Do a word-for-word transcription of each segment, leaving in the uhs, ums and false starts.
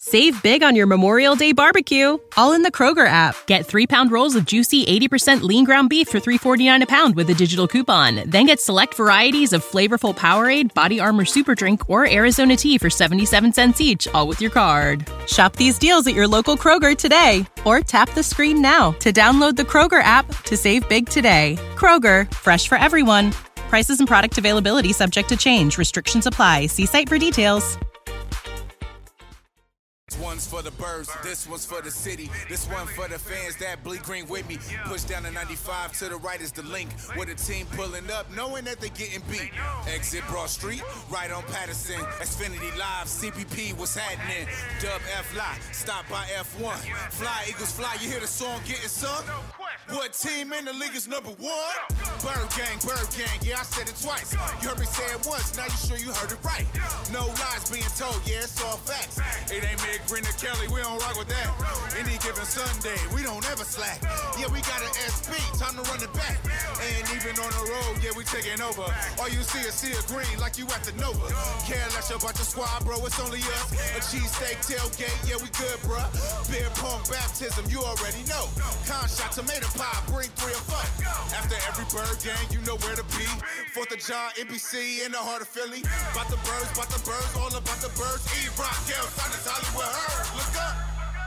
Save big on your Memorial Day barbecue, all in the Kroger app. Get three-pound rolls of juicy eighty percent lean ground beef for three forty-nine a pound with a digital coupon. Then get select varieties of flavorful Powerade, Body Armor Super Drink, or Arizona tea for seventy-seven cents each, all with your card. Shop these deals at your local Kroger today, or tap the screen now to download the Kroger app to save big today. Kroger, fresh for everyone. Prices and product availability subject to change. Restrictions apply. See site for details. This one's for the birds, this one's for the city. This one for the fans that bleed green with me. Push down to ninety-five, to the right is the link. With a team pulling up, knowing that they're getting beat. Exit Broad Street, right on Patterson. Xfinity Live, C P P, what's happening? Dub F Lie, stop by F one. Fly, Eagles fly, you hear the song getting sung? What team in the league is number one? Bird Gang, Bird Gang, yeah, I said it twice. You heard me say it once, now you sure you heard it right. No lies being told, yeah, it's all facts. It ain't me, Green or Kelly, we don't rock with that. Any given Sunday, we don't ever slack. Yeah, we got an S P, time to run it back. And even on the road, yeah, we taking over. All you see is see a green like you at the Nova. Care less about your squad, bro, it's only us. A cheesesteak tailgate, yeah, we good, bruh. Beer pong baptism, you already know. Con shot, tomato pie, bring three or four. After every bird gang, you know where to be. Fourth of John, N B C, in the heart of Philly. About the birds, about the birds, all about the birds. E-Rock, Gail, Sonnets, Hollywood, her. Look up.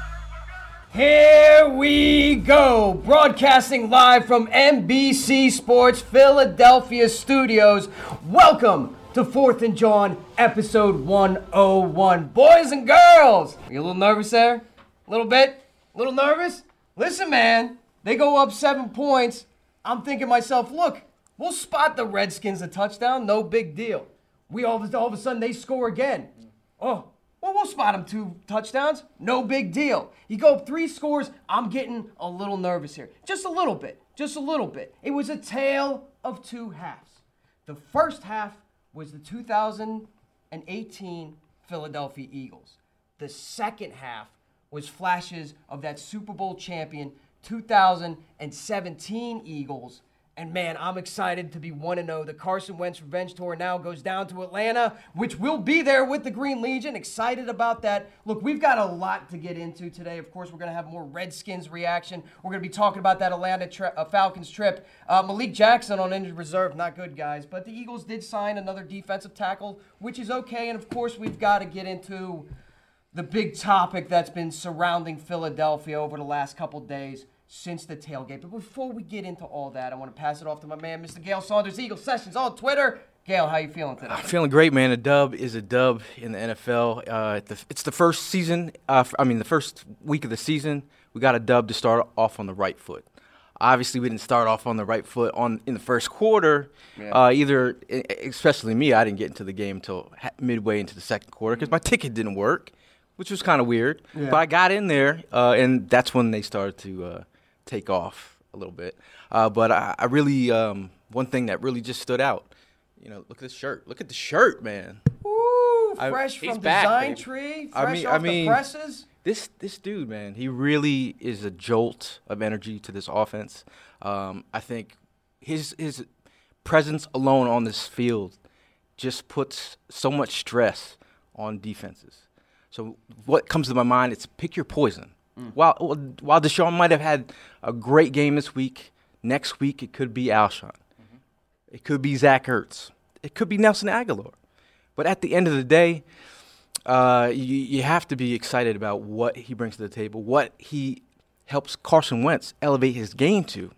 Here we go, broadcasting live from N B C Sports Philadelphia studios. Welcome to Fourth and John, episode one oh one. Boys and girls, are you a little nervous there? A little bit? A little nervous? Listen, man, they go up seven points. I'm thinking to myself, look, we'll spot the Redskins a touchdown, no big deal. We all, all of a sudden, they score again. Oh, well, we'll spot them two touchdowns. No big deal. You go up three scores, I'm getting a little nervous here. Just a little bit. Just a little bit. It was a tale of two halves. The first half was the two thousand eighteen Philadelphia Eagles. The second half was flashes of that Super Bowl champion two thousand seventeen Eagles. And man, I'm excited to be one and oh. The Carson Wentz Revenge Tour now goes down to Atlanta, which will be there with the Green Legion. Excited about that. Look, we've got a lot to get into today. Of course, we're going to have more Redskins reaction. We're going to be talking about that Atlanta tri- uh, Falcons trip. Uh, Malik Jackson on injured reserve, not good, guys. But the Eagles did sign another defensive tackle, which is okay. And of course, we've got to get into the big topic that's been surrounding Philadelphia over the last couple days since the tailgate. But before we get into all that, I want to pass it off to my man, Mister Gale Saunders, Eagle Sessions on Twitter. Gale, how you feeling today? I'm feeling great, man. A dub is a dub in the N F L. Uh, it's the first season, uh, I mean, the first week of the season. We got a dub to start off on the right foot. Obviously, we didn't start off on the right foot on in the first quarter. Yeah. Uh, either, especially me, I didn't get into the game until midway into the second quarter because my ticket didn't work, which was kind of weird. Yeah. But I got in there, uh, and that's when they started to uh, take off a little bit. Uh, but I, I really, um, one thing that really just stood out, you know, look at this shirt. Look at the shirt, man. Woo, fresh I, from back, Design baby. Tree, fresh I mean, off I mean, the presses. This this dude, man, he really is a jolt of energy to this offense. Um, I think his his presence alone on this field just puts so much stress on defenses. So what comes to my mind is pick your poison. Mm. While while Deshaun might have had a great game this week, next week it could be Alshon. Mm-hmm. It could be Zach Ertz. It could be Nelson Aguilar. But at the end of the day, uh, you, you have to be excited about what he brings to the table, what he helps Carson Wentz elevate his game to.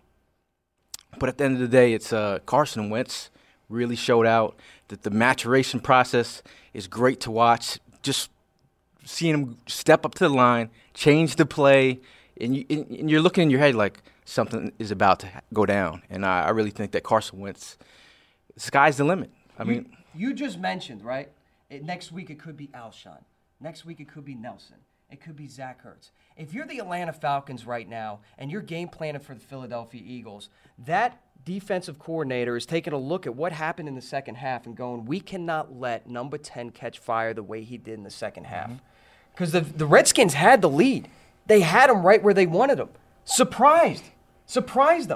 But at the end of the day, it's uh, Carson Wentz really showed out that the maturation process is great to watch. Just seeing him step up to the line, change the play, and, you, and you're looking in your head like something is about to go down. And I, I really think that Carson Wentz, the sky's the limit. I you, mean, you just mentioned, right? It, next week it could be Alshon. Next week it could be Nelson. It could be Zach Ertz. If you're the Atlanta Falcons right now and you're game planning for the Philadelphia Eagles, that defensive coordinator is taking a look at what happened in the second half and going, we cannot let number ten catch fire the way he did in the second half. Because mm-hmm. the, the Redskins had the lead. They had him right where they wanted him. Surprised. Surprised them.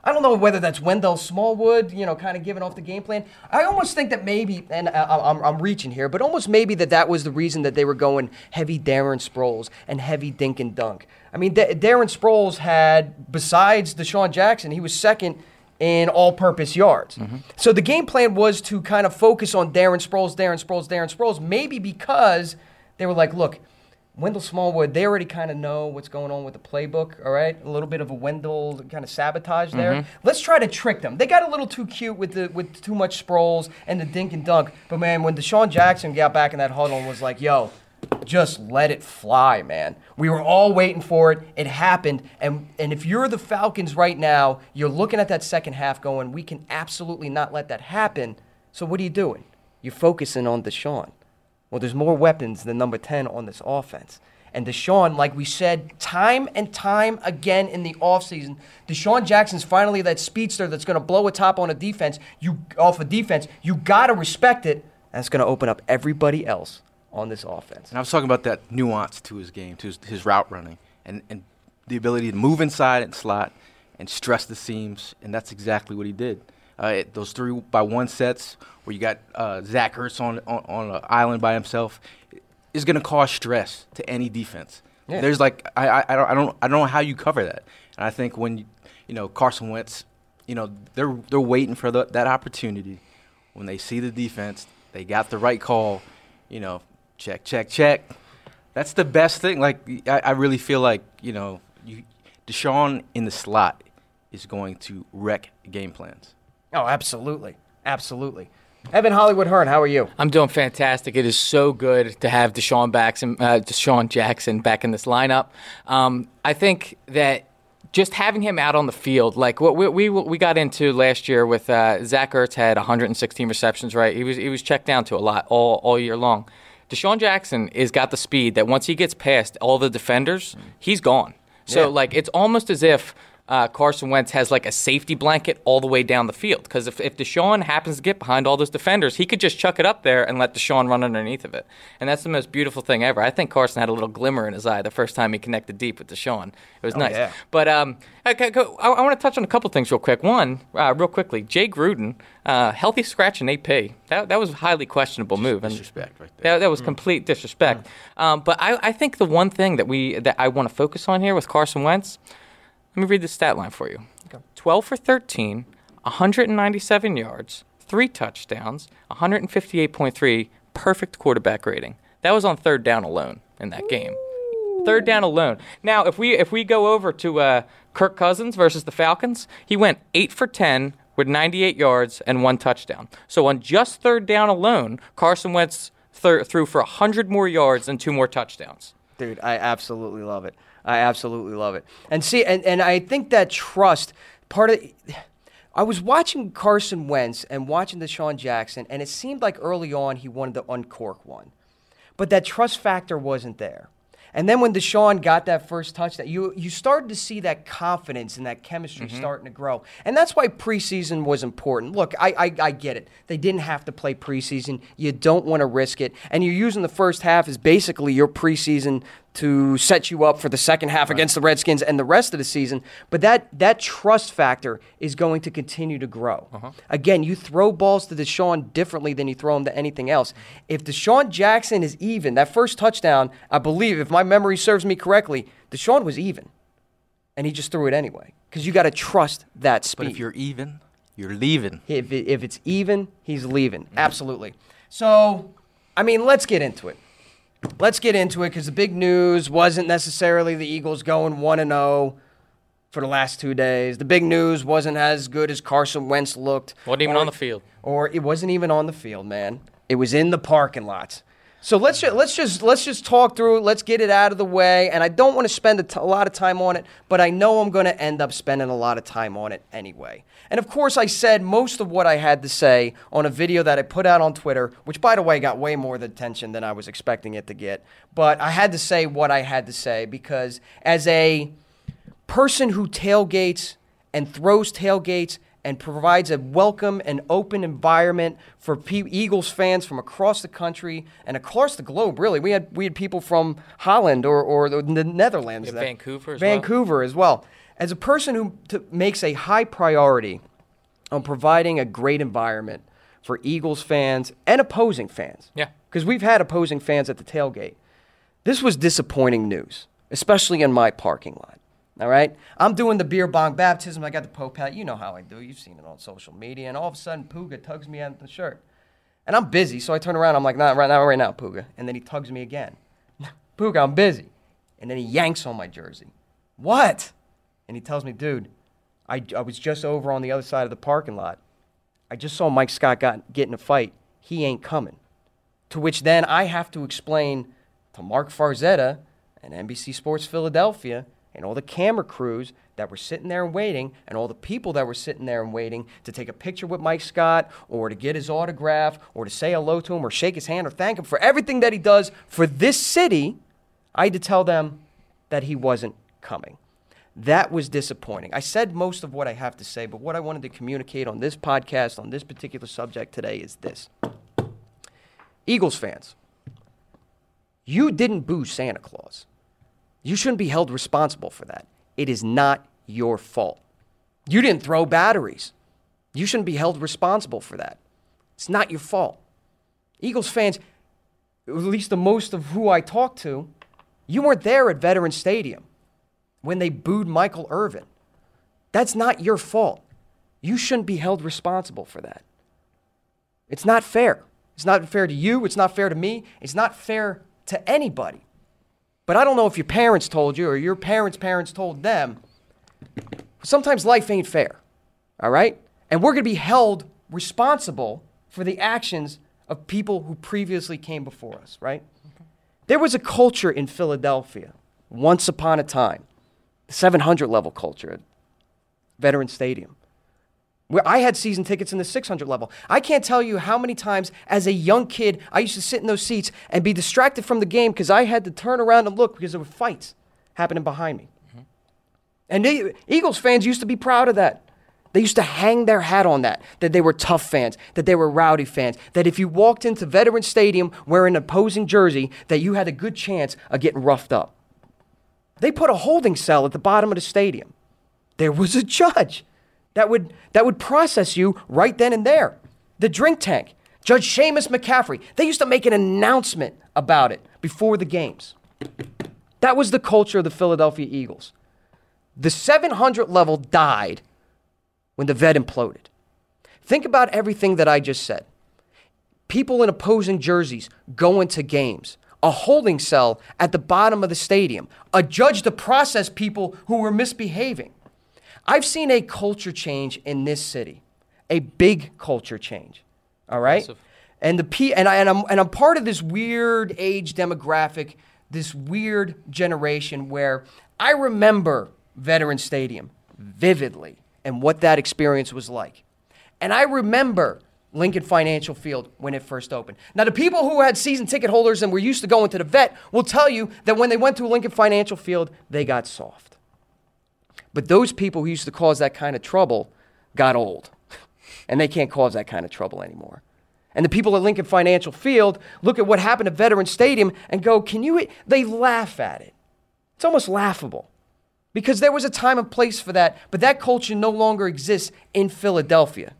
I don't know whether that's Wendell Smallwood, you know, kind of giving off the game plan. I almost think that maybe, and I, I'm, I'm reaching here, but almost maybe that that was the reason that they were going heavy Darren Sproles and heavy dink and dunk. I mean, D- Darren Sproles had, besides Deshaun Jackson, he was second in all-purpose yards. Mm-hmm. So the game plan was to kind of focus on Darren Sproles, Darren Sproles, Darren Sproles, maybe because they were like, look, Wendell Smallwood, they already kind of know what's going on with the playbook, all right? A little bit of a Wendell kind of sabotage there. Mm-hmm. Let's try to trick them. They got a little too cute with the with too much Sproles and the dink and dunk. But, man, when Deshaun Jackson got back in that huddle and was like, yo, just let it fly, man. We were all waiting for it. It happened. And and if you're the Falcons right now, you're looking at that second half going, we can absolutely not let that happen. So what are you doing? You're focusing on Deshaun. Well, there's more weapons than number ten on this offense. And Deshaun, like we said, time and time again in the offseason, Deshaun Jackson's finally that speedster that's going to blow a top on a defense. You off a defense. You got to respect it. And it's going to open up everybody else on this offense. And I was talking about that nuance to his game, to his, his route running, and, and the ability to move inside and slot and stress the seams, and that's exactly what he did. Uh, it, those three by one sets where you got uh, Zach Ertz on, on on an island by himself is going to cause stress to any defense. Yeah. There's like I, I I don't I don't I don't know how you cover that. And I think when you, you know Carson Wentz, you know they're they're waiting for the, that opportunity. When they see the defense, they got the right call. You know, check check check. That's the best thing. Like I, I really feel like you know you, Deshaun in the slot is going to wreck game plans. Oh, absolutely. Absolutely. Evan Hollywood Hearn, how are you? I'm doing fantastic. It is so good to have Deshaun, Jackson, uh, Deshaun Jackson back in this lineup. Um, I think that just having him out on the field, like what we we, we got into last year with uh, Zach Ertz had one hundred sixteen receptions, right? He was he was checked down to a lot all, all year long. Deshaun Jackson has got the speed that once he gets past all the defenders, he's gone. So, yeah. like, it's almost as if Uh, Carson Wentz has like a safety blanket all the way down the field. Because if, if Deshaun happens to get behind all those defenders, he could just chuck it up there and let Deshaun run underneath of it. And that's the most beautiful thing ever. I think Carson had a little glimmer in his eye the first time he connected deep with Deshaun. It was oh, nice. Yeah. But um, I, I, I want to touch on a couple things real quick. One, uh, real quickly, Jay Gruden, uh, healthy scratch and A P. That, that was a highly questionable move. And disrespect right there. That, that was mm. complete disrespect. Mm. Um, but I, I think the one thing that we that I want to focus on here with Carson Wentz, let me read the stat line for you. Okay. twelve for thirteen, one hundred ninety-seven yards, three touchdowns, one fifty-eight point three, perfect quarterback rating. That was on third down alone in that game. Ooh. Third down alone. Now, if we if we go over to uh, Kirk Cousins versus the Falcons, he went eight for ten with ninety-eight yards and one touchdown. So on just third down alone, Carson Wentz th- threw for one hundred more yards and two more touchdowns. Dude, I absolutely love it. I absolutely love it. And see, and, and I think that trust, part of I was watching Carson Wentz and watching Deshaun Jackson, and it seemed like early on he wanted to uncork one. But that trust factor wasn't there. And then when Deshaun got that first touchdown, you you started to see that confidence and that chemistry mm-hmm. starting to grow. And that's why preseason was important. Look, I, I I get it. They didn't have to play preseason. You don't want to risk it. And you're using the first half as basically your preseason to set you up for the second half right. against the Redskins and the rest of the season. But that that trust factor is going to continue to grow. Uh-huh. Again, you throw balls to Deshaun differently than you throw them to anything else. If Deshaun Jackson is even, that first touchdown, I believe, if my memory serves me correctly, Deshaun was even. And he just threw it anyway. Because you got to trust that speed. But if you're even, you're leaving. If, it, if it's even, he's leaving. Mm-hmm. Absolutely. So, I mean, let's get into it. Let's get into it because the big news wasn't necessarily the Eagles going one and oh for the last two days. The big news wasn't as good as Carson Wentz looked. Wasn't even or, on the field. Or it wasn't even on the field, man. It was in the parking lot. So let's just, let's just let's just talk through it. Let's get it out of the way. And I don't want to spend a, t- a lot of time on it, but I know I'm going to end up spending a lot of time on it anyway. And of course, I said most of what I had to say on a video that I put out on Twitter, which, by the way, got way more attention than I was expecting it to get. But I had to say what I had to say because as a person who tailgates and throws tailgates and provides a welcome and open environment for P- Eagles fans from across the country and across the globe, really. We had we had people from Holland or, or the Netherlands. Yeah, that, Vancouver as Vancouver well. as well. As a person who t- makes a high priority on providing a great environment for Eagles fans and opposing fans, Yeah. because we've had opposing fans at the tailgate, this was disappointing news, especially in my parking lot. All right? I'm doing the beer bong baptism. I got the Pope hat. You know how I do. You've seen it on social media. And all of a sudden, Puga tugs me out the shirt. And I'm busy, so I turn around. I'm like, not right now, right now, Puga. And then he tugs me again. Puga, I'm busy. And then he yanks on my jersey. What? And he tells me, dude, I, I was just over on the other side of the parking lot. I just saw Mike Scott got, get in a fight. He ain't coming. To which then I have to explain to Mark Farzetta and N B C Sports Philadelphia and all the camera crews that were sitting there and waiting, and all the people that were sitting there and waiting to take a picture with Mike Scott or to get his autograph or to say hello to him or shake his hand or thank him for everything that he does for this city, I had to tell them that he wasn't coming. That was disappointing. I said most of what I have to say, but what I wanted to communicate on this podcast, on this particular subject today is this. Eagles fans, you didn't boo Santa Claus. You shouldn't be held responsible for that. It is not your fault. You didn't throw batteries. You shouldn't be held responsible for that. It's not your fault. Eagles fans, at least the most of who I talked to, you weren't there at Veterans Stadium when they booed Michael Irvin. That's not your fault. You shouldn't be held responsible for that. It's not fair. It's not fair to you. It's not fair to me. It's not fair to anybody. But I don't know if your parents told you or your parents' parents told them. Sometimes life ain't fair, all right? And we're going to be held responsible for the actions of people who previously came before us, right? Okay. There was a culture in Philadelphia once upon a time, the seven hundred level culture at Veterans Stadium, where I had season tickets in the six hundred level. I can't tell you how many times as a young kid I used to sit in those seats and be distracted from the game because I had to turn around and look because there were fights happening behind me. Mm-hmm. And the Eagles fans used to be proud of that. They used to hang their hat on that, that they were tough fans, that they were rowdy fans, that if you walked into Veterans Stadium wearing an opposing jersey, that you had a good chance of getting roughed up. They put a holding cell at the bottom of the stadium. There was a judge that would that would process you right then and there. The drink tank, Judge Seamus McCaffrey, they used to make an announcement about it before the games. That was the culture of the Philadelphia Eagles. The seven hundred level died when the vet imploded. Think about everything that I just said. People in opposing jerseys going to games, a holding cell at the bottom of the stadium, a judge to process people who were misbehaving. I've seen a culture change in this city, a big culture change, all right? Impressive. And the P and I and I'm and I'm part of this weird age demographic, this weird generation where I remember Veterans Stadium vividly and what that experience was like. And I remember Lincoln Financial Field when it first opened. Now, the people who had season ticket holders and were used to going to the vet will tell you that when they went to Lincoln Financial Field, they got soft. But those people who used to cause that kind of trouble got old, and they can't cause that kind of trouble anymore. And the people at Lincoln Financial Field look at what happened at Veterans Stadium and go, can you, they laugh at it. It's almost laughable because there was a time and place for that, but that culture no longer exists in Philadelphia.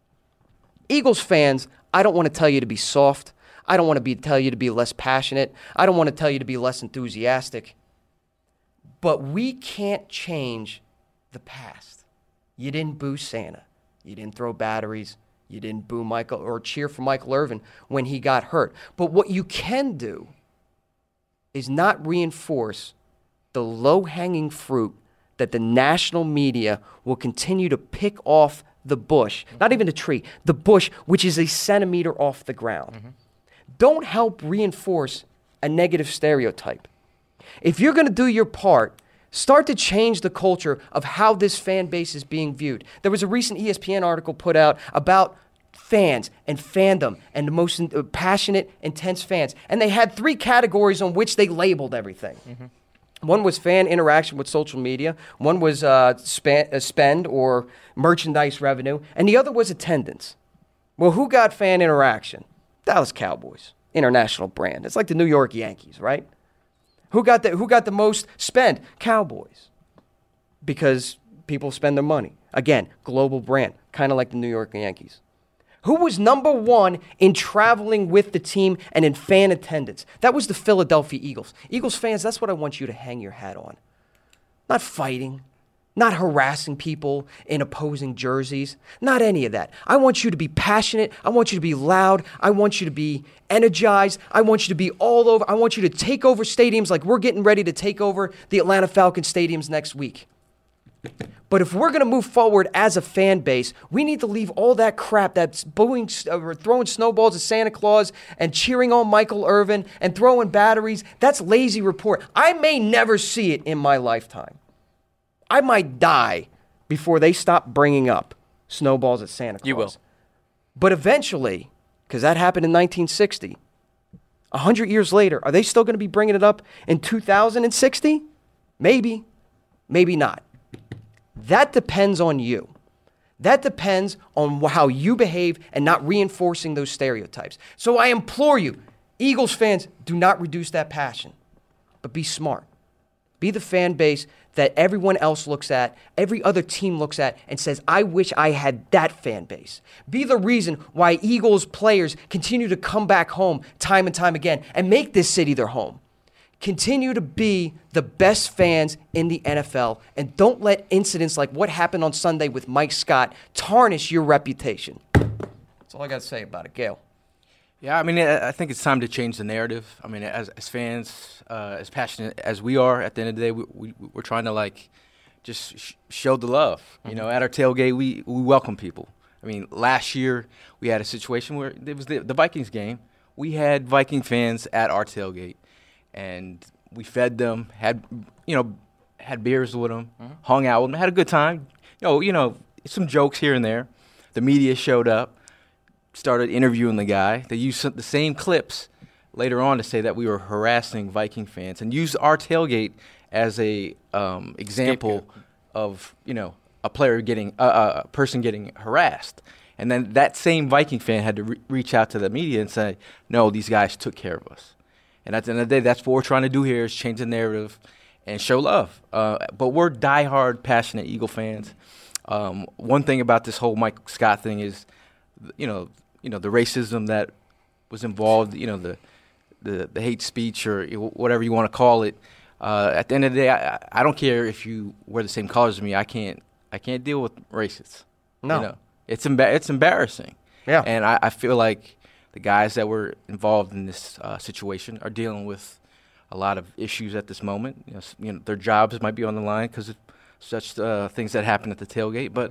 Eagles fans, I don't want to tell you to be soft. I don't want to be, tell you to be less passionate. I don't want to tell you to be less enthusiastic. But we can't change the past. You didn't boo Santa. You didn't throw batteries. You didn't boo Michael or cheer for Michael Irvin when he got hurt. But what you can do is not reinforce the low-hanging fruit that the national media will continue to pick off the bush, not even the tree, the bush, which is a centimeter off the ground. Mm-hmm. Don't help reinforce a negative stereotype. If you're going to do your part, start to change the culture of how this fan base is being viewed. There was a recent E S P N article put out about fans and fandom and the most uh, passionate, intense fans. And they had three categories on which they labeled everything. Mm-hmm. One was fan interaction with social media. One was uh, span, uh, spend or merchandise revenue. And the other was attendance. Well, who got fan interaction? Dallas Cowboys, international brand. It's like the New York Yankees, right? Who got the, who got the most spend? Cowboys. because people spend their money. Again, global brand, kind of like the New York Yankees. Who was number one in traveling with the team and in fan attendance? That was the Philadelphia Eagles. Eagles fans, that's what I want you to hang your hat on. Not fighting, not harassing people in opposing jerseys, not any of that. I want you to be passionate. I want you to be loud. I want you to be energized. I want you to be all over. I want you to take over stadiums like we're getting ready to take over the Atlanta Falcons stadiums next week. But if we're going to move forward as a fan base, we need to leave all that crap that's booing, uh, throwing snowballs at Santa Claus and cheering on Michael Irvin and throwing batteries. That's lazy report. I may never see it in my lifetime. I might die before they stop bringing up snowballs at Santa Claus. You will. But eventually, because that happened in nineteen sixty, one hundred years later, are they still going to be bringing it up in two thousand sixty? Maybe. Maybe not. That depends on you. That depends on how you behave and not reinforcing those stereotypes. So I implore you, Eagles fans, do not reduce that passion, but be smart. Be the fan base that everyone else looks at, every other team looks at, and says, I wish I had that fan base. Be the reason why Eagles players continue to come back home time and time again and make this city their home. Continue to be the best fans in the N F L, and don't let incidents like what happened on Sunday with Mike Scott tarnish your reputation. That's all I got to say about it, Gail. Yeah, I mean, I think it's time to change the narrative. I mean, as, as fans, uh, as passionate as we are, at the end of the day, we, we, we're trying to, like, just sh- show the love. Mm-hmm. You know, at our tailgate, we, we welcome people. I mean, last year, we had a situation where it was the, the Vikings game. We had Viking fans at our tailgate, and we fed them, had, you know, had beers with them, mm-hmm. hung out with them, had a good time. You know, you know, some jokes here and there. The media showed up. Started interviewing the guy. They used the same clips later on to say that we were harassing Viking fans and used our tailgate as a um, example of, you know, a player getting, uh, a person getting harassed. And then that same Viking fan had to re- reach out to the media and say, no, these guys took care of us. And at the end of the day, that's what we're trying to do here is change the narrative and show love. Uh, but we're diehard, passionate Eagle fans. Um, one thing about this whole Mike Scott thing is, you know, you know, the racism that was involved, you know, the the, the hate speech or whatever you want to call it. Uh, at the end of the day, I, I don't care if you wear the same colors as me. I can't I can't deal with racists. No. You know, it's emba- it's embarrassing. Yeah. And I, I feel like the guys that were involved in this uh, situation are dealing with a lot of issues at this moment. You know, you know their jobs might be on the line because of such uh, things that happen at the tailgate. But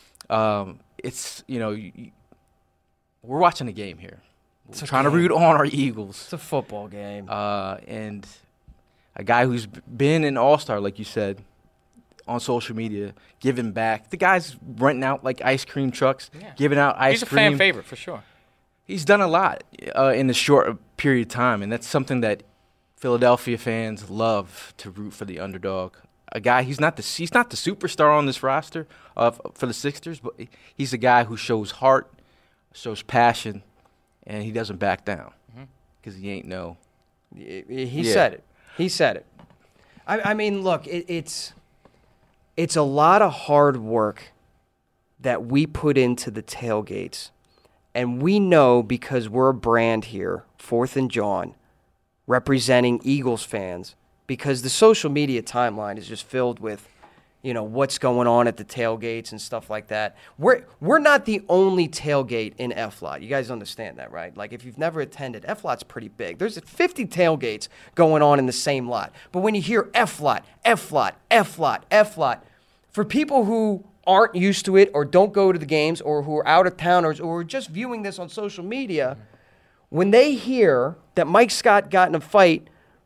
um, it's, you know, you, we're watching a game here. We're trying game. to root on our Eagles. It's a football game. Uh, and a guy who's been an all-star, like you said, on social media, giving back. The guy's renting out, like, ice cream trucks, yeah. giving out ice He's cream. He's a fan favorite, for sure. He's done a lot uh, in a short period of time, and that's something that Philadelphia fans love, to root for the underdog. A guy, he's not the he's not the superstar on this roster uh, for the Sixers, but he's a guy who shows heart, shows passion, and he doesn't back down because mm-hmm. he ain't no. He yeah. said it. He said it. I, I mean, look, it, it's it's a lot of hard work that we put into the tailgates, and we know because we're a brand here, Fourth and John, representing Eagles fans, because the social media timeline is just filled with, you know, what's going on at the tailgates and stuff like that. We're we're not the only tailgate in F L O T. You guys understand that, right? Like, if you've never attended, F L O T's pretty big. There's fifty tailgates going on in the same lot. But when you hear F L O T, F L O T, F L O T, F L O T, for people who aren't used to it or don't go to the games or who are out of towners or are just viewing this on social media, when they hear that Mike Scott got in a fight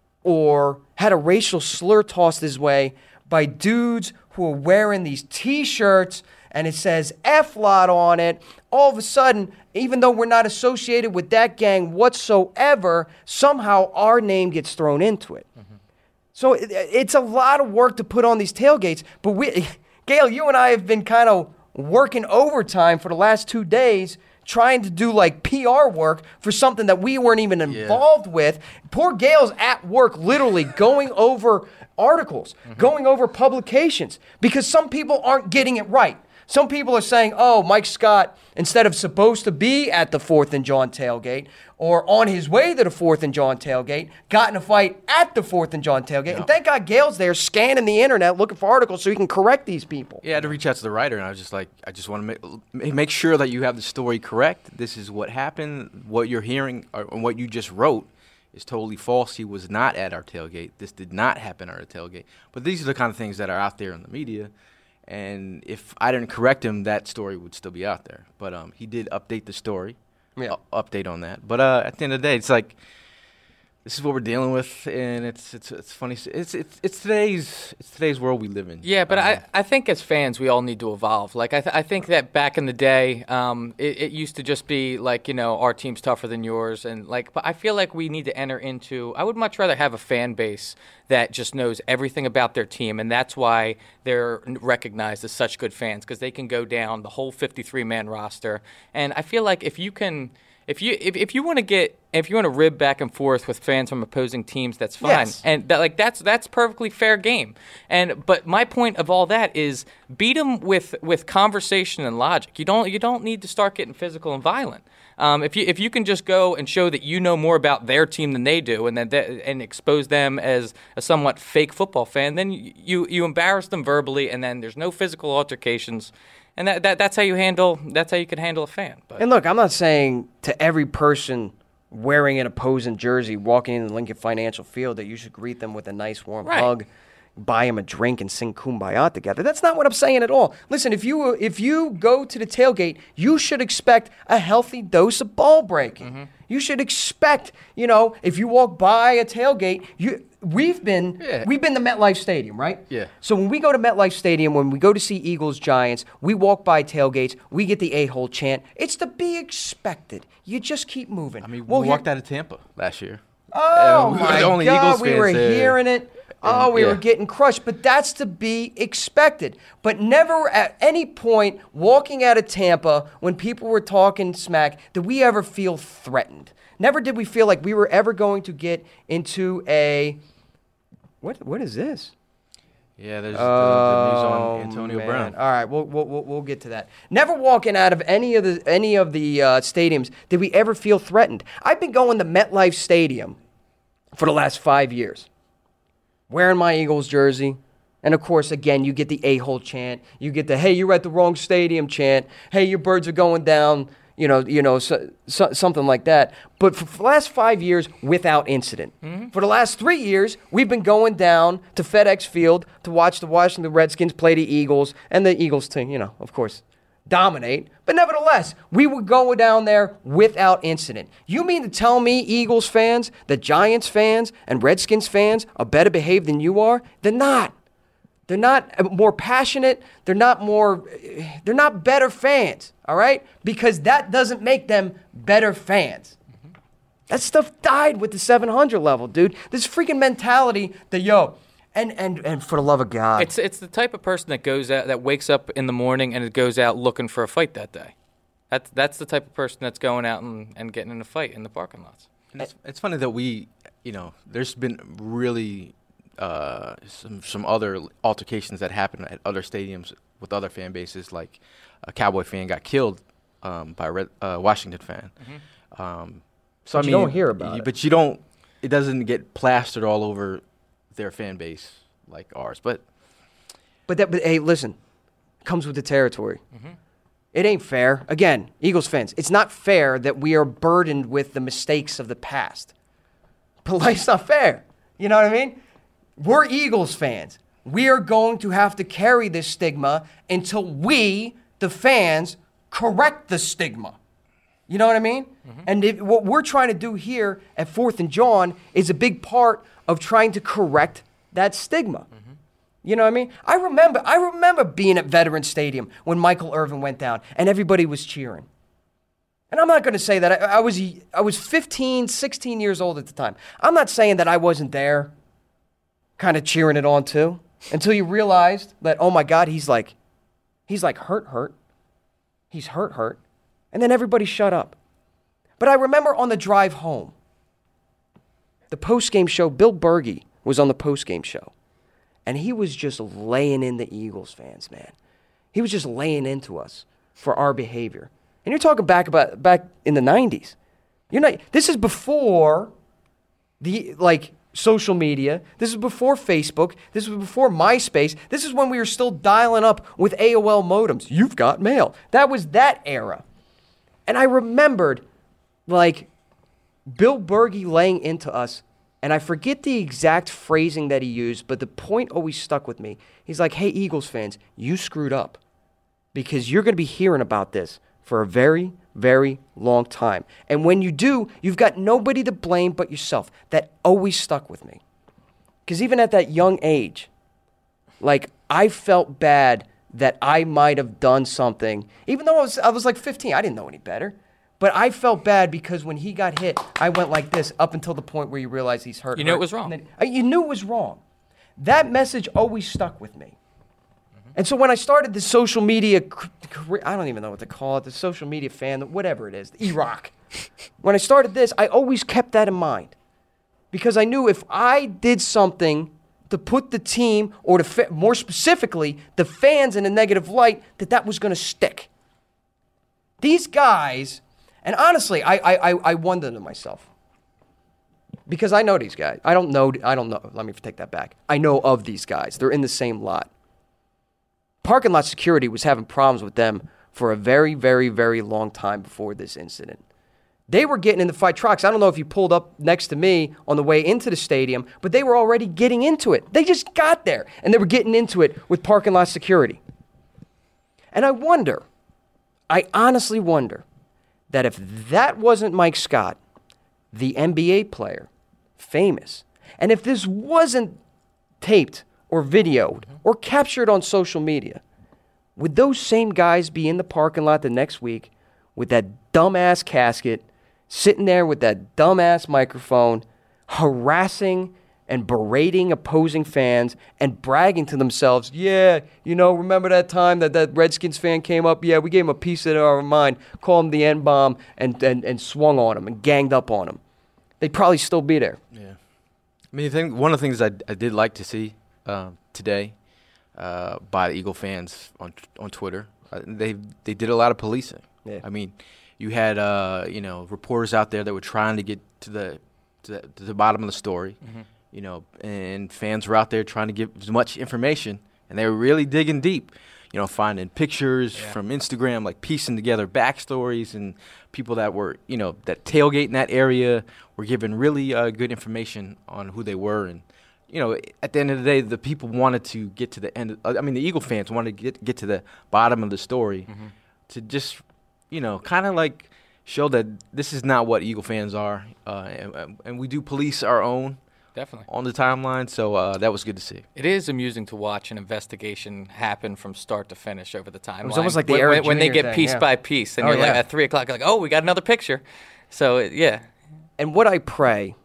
or had a racial slur tossed his way by dudes who are wearing these T-shirts and it says F L O T on it, all of a sudden, even though we're not associated with that gang whatsoever, somehow our name gets thrown into it. Mm-hmm. So it, it's a lot of work to put on these tailgates. But we, Gail, you and I have been kind of working overtime for the last two days trying to do like P R work for something that we weren't even involved with. Poor Gail's at work literally going over articles, mm-hmm. going over publications, because some people aren't getting it right. Some people are saying, oh, Mike Scott, instead of supposed to be at the fourth and John tailgate or on his way to the fourth and John tailgate, got in a fight at the fourth and John tailgate. Yeah. And thank God Gail's there scanning the internet looking for articles so he can correct these people. Yeah, I had to reach out to the writer, and I was just like, I just want to make, make sure that you have the story correct. This is what happened. What you're hearing or, and what you just wrote is totally false. He was not at our tailgate. This did not happen at our tailgate. But these are the kind of things that are out there in the media. And if I didn't correct him, that story would still be out there. But um, he did update the story, yeah. u- update on that. But uh, at the end of the day, it's like this is what we're dealing with, and it's it's it's funny. It's it's it's today's it's today's world we live in. Yeah, but um, I, I think as fans we all need to evolve. Like I th- I think that back in the day, um, it, it used to just be like, you know, our team's tougher than yours, and like. But I feel like we need to enter into. I would much rather have a fan base that just knows everything about their team, and that's why they're recognized as such good fans, because they can go down the whole fifty-three man roster. And I feel like if you can. If you if, if you want to get if you want to rib back and forth with fans from opposing teams, that's fine, yes. and that, like that's that's perfectly fair game. And but my point of all that is beat them with, with conversation and logic. You don't you don't need to start getting physical and violent. Um, if you if you can just go and show that you know more about their team than they do, and then and expose them as a somewhat fake football fan, then you you embarrass them verbally, and then there's no physical altercations. And that, that that's how you handle that's how you can handle a fan. But. And look, I'm not saying to every person wearing an opposing jersey walking into Lincoln Financial Field that you should greet them with a nice warm right. hug, buy them a drink, and sing Kumbaya together. That's not what I'm saying at all. Listen, if you if you go to the tailgate, you should expect a healthy dose of ball breaking. Mm-hmm. You should expect, you know, if you walk by a tailgate, you. We've been yeah. we've been to MetLife Stadium, right? Yeah. So when we go to MetLife Stadium, when we go to see Eagles, Giants, we walk by tailgates, we get the a-hole chant. It's to be expected. You just keep moving. I mean, well, we walked out of Tampa last year. Oh, we my the only God, Eagles we were fans there. hearing it. Oh, we yeah. were getting crushed. But that's to be expected. But never at any point walking out of Tampa when people were talking smack did we ever feel threatened. Never did we feel like we were ever going to get into a... What what is this? Yeah, there's oh, the, the news on Antonio man. Brown. All right, we'll, we'll we'll get to that. Never walking out of any of the any of the uh, stadiums did we ever feel threatened. I've been going to MetLife Stadium for the last five years, wearing my Eagles jersey, and of course, again, you get the a-hole chant, you get the "Hey, you're at the wrong stadium" chant. Hey, your birds are going down. You know, you know, so, so, something like that. But for, for the last five years, without incident. Mm-hmm. For the last three years, we've been going down to FedEx Field to watch the Washington Redskins play the Eagles, and the Eagles team, you know, of course, dominate. But nevertheless, we would go down there without incident. You mean to tell me, Eagles fans, that Giants fans and Redskins fans are better behaved than you are? They're not. They're not more passionate. They're not more, they're not better fans, all right? Because that doesn't make them better fans. Mm-hmm. That stuff died with the seven hundred level, dude. This freaking mentality that, yo, and, and, and for the love of God. It's it's the type of person that goes out, that wakes up in the morning and it goes out looking for a fight that day. That's, that's the type of person that's going out and, and getting in a fight in the parking lots. And it's, it's funny that we, you know, there's been really... Uh, some some other altercations that happened at other stadiums with other fan bases, like a Cowboy fan got killed um, by a Red, uh, Washington fan. Mm-hmm. Um, so but I mean, you don't hear about you, it. But you don't. It doesn't get plastered all over their fan base like ours. But but that. But hey, listen, comes with the territory. Mm-hmm. It ain't fair. Again, Eagles fans, it's not fair that we are burdened with the mistakes of the past. But life's not fair. You know what I mean? We're Eagles fans. We are going to have to carry this stigma until we, the fans, correct the stigma. You know what I mean? Mm-hmm. And if, what we're trying to do here at fourth and John is a big part of trying to correct that stigma. Mm-hmm. You know what I mean? I remember, I remember being at Veterans Stadium when Michael Irvin went down and everybody was cheering. And I'm not going to say that. I, I was I was fifteen, sixteen years old at the time. I'm not saying that I wasn't there kind of cheering it on too, until you realized that, oh my God, he's like, he's like hurt, hurt. He's hurt, hurt. And then everybody shut up. But I remember on the drive home, the postgame show, Bill Berge was on the postgame show. And he was just laying in the Eagles fans, man. He was just laying into us for our behavior. And you're talking back about back in the nineties. You're not. This is before the like social media. This is before Facebook. This was before MySpace. This is when we were still dialing up with A O L modems. You've got mail. That was that era. And I remembered, like, Bill Berge laying into us, and I forget the exact phrasing that he used, but the point always stuck with me. He's like, hey, Eagles fans, you screwed up because you're going to be hearing about this for a very, very long time. And when you do, you've got nobody to blame but yourself. That always stuck with me. Because even at that young age, like, I felt bad that I might have done something, even though I was I was like fifteen. I didn't know any better. But I felt bad because when he got hit, I went like this up until the point where you realize he's hurt. You knew hurt. it was wrong. Then, you knew it was wrong. That message always stuck with me. Mm-hmm. And so when I started the social media career, I don't even know what to call it, the social media fan, whatever it is, the E-Rock. When I started this, I always kept that in mind. Because I knew if I did something to put the team, or to fa- more specifically, the fans in a negative light, that that was going to stick. These guys, and honestly, I, I, I wonder to myself, because I know these guys. I don't know, I don't know, let me take that back. I know of these guys. They're in the same lot. Parking lot security was having problems with them for a very, very, very long time before this incident. They were getting in the fight trucks. I don't know if you pulled up next to me on the way into the stadium, but they were already getting into it. They just got there, and they were getting into it with parking lot security. And I wonder, I honestly wonder, that if that wasn't Mike Scott, the N B A player, famous, and if this wasn't taped or videoed or captured on social media, would those same guys be in the parking lot the next week with that dumbass casket, sitting there with that dumbass microphone, harassing and berating opposing fans and bragging to themselves, yeah, you know, remember that time that that Redskins fan came up? Yeah, we gave him a piece of our mind, called him the N-bomb, and, and, and swung on him and ganged up on him. They'd probably still be there. Yeah. I mean, I think one of the things I, I did like to see uh, today uh, by the Eagle fans on on Twitter, uh, they they did a lot of policing. Yeah. I mean, you had uh, you know reporters out there that were trying to get to the to the, to the bottom of the story, mm-hmm. you know, and fans were out there trying to get as much information, and they were really digging deep, you know, finding pictures yeah. from Instagram, like piecing together backstories, and people that were, you know, that tailgate in that area were given really uh, good information on who they were. And, you know, at the end of the day, the people wanted to get to the end. Of, I mean, the Eagle fans wanted to get, get to the bottom of the story mm-hmm. to just, you know, kind of like show that this is not what Eagle fans are. Uh, and, and we do police our own. Definitely. On the timeline, so uh, that was good to see. It is amusing to watch an investigation happen from start to finish over the timeline. It was almost like the when, Eric when, when they get thing, piece yeah. by piece, and oh, you're yeah. like at three o'clock, like, oh, we got another picture. So it, yeah. And what I pray,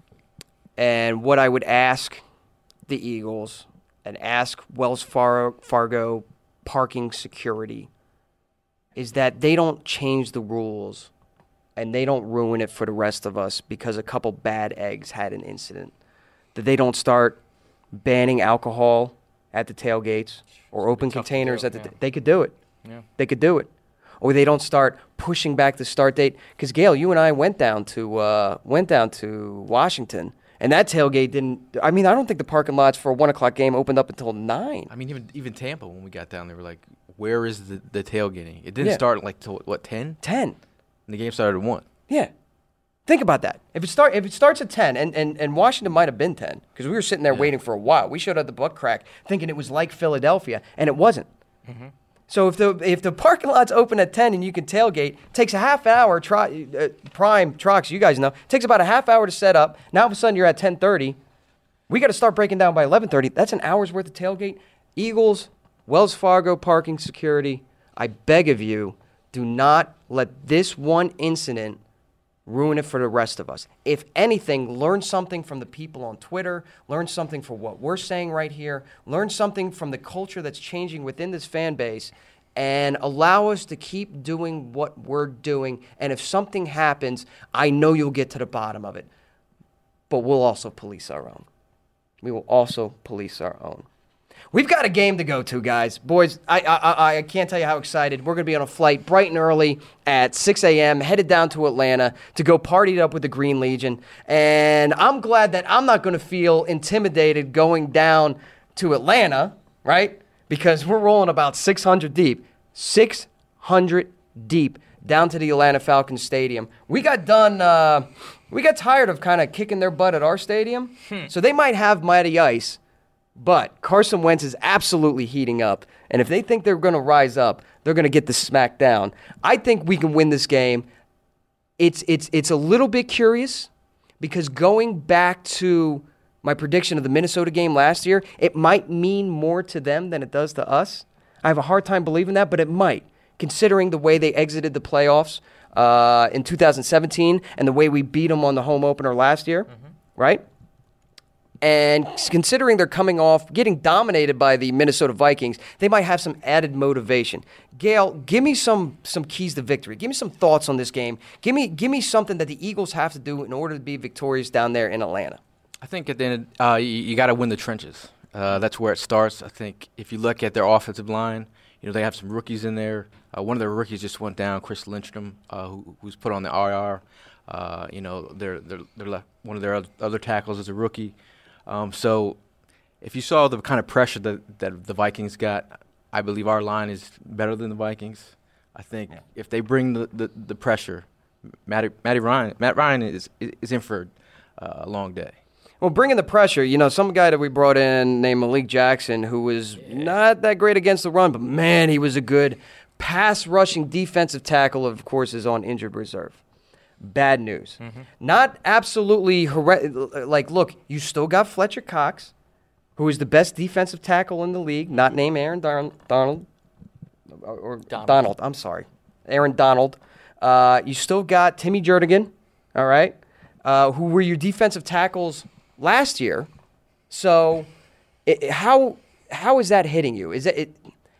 and what I would ask the Eagles, and ask Wells Fargo, Fargo parking security, is that they don't change the rules, and they don't ruin it for the rest of us because a couple bad eggs had an incident. That they don't start banning alcohol at the tailgates or open containers at the. Yeah. They could do it. Yeah. They could do it, or they don't start pushing back the start date. Because Gail, you and I went down to uh, went down to Washington, and that tailgate didn't. I mean, I don't think the parking lots for a one o'clock game opened up until nine. I mean, even even Tampa when we got down, they were like, "Where is the the tailgating?" It didn't Yeah. start like till what ten? Ten. And the game started at one. Yeah. Think about that. If it start if it starts at ten, and, and, and Washington might have been ten, because we were sitting there yeah. waiting for a while. We showed up the butt crack thinking it was like Philadelphia, and it wasn't. Mm-hmm. So if the if the parking lot's open at ten and you can tailgate, it takes a half hour. Try, uh, prime trucks, you guys know, it takes about a half hour to set up. Now all of a sudden you're at ten thirty. We got to start breaking down by eleven thirty. That's an hour's worth of tailgate. Eagles, Wells Fargo parking security, I beg of you, do not let this one incident ruin it for the rest of us. If anything, learn something from the people on Twitter. Learn something from what we're saying right here. Learn something from the culture that's changing within this fan base. and allow us to keep doing what we're doing. And if something happens, I know you'll get to the bottom of it. But we'll also police our own. We will also police our own. We've got a game to go to, guys. Boys, I I, I can't tell you how excited. We're going to be on a flight bright and early at six a.m., headed down to Atlanta to go party it up with the Green Legion. And I'm glad that I'm not going to feel intimidated going down to Atlanta, right? Because we're rolling about six hundred deep. six hundred deep down to the Atlanta Falcons Stadium. We got done, uh, we got tired of kind of kicking their butt at our stadium. Hmm. So they might have mighty ice. But Carson Wentz is absolutely heating up. And if they think they're going to rise up, they're going to get the smack down. I think we can win this game. It's it's it's a little bit curious because going back to my prediction of the Minnesota game last year, it might mean more to them than it does to us. I have a hard time believing that, but it might, considering the way they exited the playoffs uh, in two thousand seventeen and the way we beat them on the home opener last year, mm-hmm. right? And considering they're coming off getting dominated by the Minnesota Vikings, they might have some added motivation. Gail, give me some some keys to victory. Give me some thoughts on this game. Give me give me something that the Eagles have to do in order to be victorious down there in Atlanta. I think at the end, uh, you, you got to win the trenches. Uh, that's where it starts. I think if you look at their offensive line, you know they have some rookies in there. Uh, one of their rookies just went down, Chris Lindstrom, uh, who, who's put on the I R. Uh, you know, they're they're they're left, one of their other tackles is a rookie. Um, so if you saw the kind of pressure that, that the Vikings got, I believe our line is better than the Vikings. I think yeah. if they bring the, the, the pressure, Matty, Matty Ryan, Matt Ryan is is in for uh, a long day. Well, bringing the pressure, you know, some guy that we brought in named Malik Jackson, who was yeah. not that great against the run, but man, he was a good pass-rushing defensive tackle, of course, is on injured reserve. Bad news. Mm-hmm. Not absolutely horrendous. Like, look, you still got Fletcher Cox, who is the best defensive tackle in the league, not named Aaron Darn- Donald. Or Donald. Donald. I'm sorry. Aaron Donald. Uh, you still got Timmy Jernigan, all right, uh, who were your defensive tackles last year. So it, how how is that hitting you? Is it, it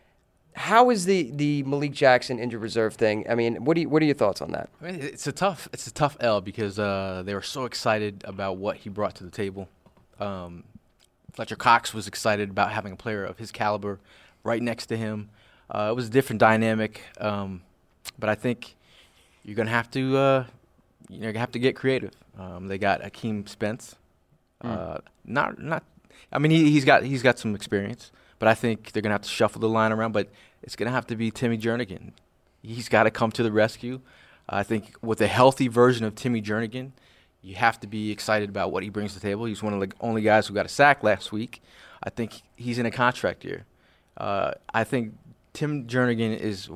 How is the, the Malik Jackson injured reserve thing? I mean, what do you, what are your thoughts on that? I mean, it's a tough it's a tough L because uh, they were so excited about what he brought to the table. Um, Fletcher Cox was excited about having a player of his caliber right next to him. Uh, it was a different dynamic, um, but I think you're gonna have to uh, you're gonna have to get creative. Um, they got Akeem Spence. Mm. Uh, not not. I mean, he, he's got he's got some experience, but I think they're gonna have to shuffle the line around. But it's going to have to be Timmy Jernigan. He's got to come to the rescue. Uh, I think with a healthy version of Timmy Jernigan, you have to be excited about what he brings to the table. He's one of the only guys who got a sack last week. I think he's in a contract year. Uh, I think Tim Jernigan is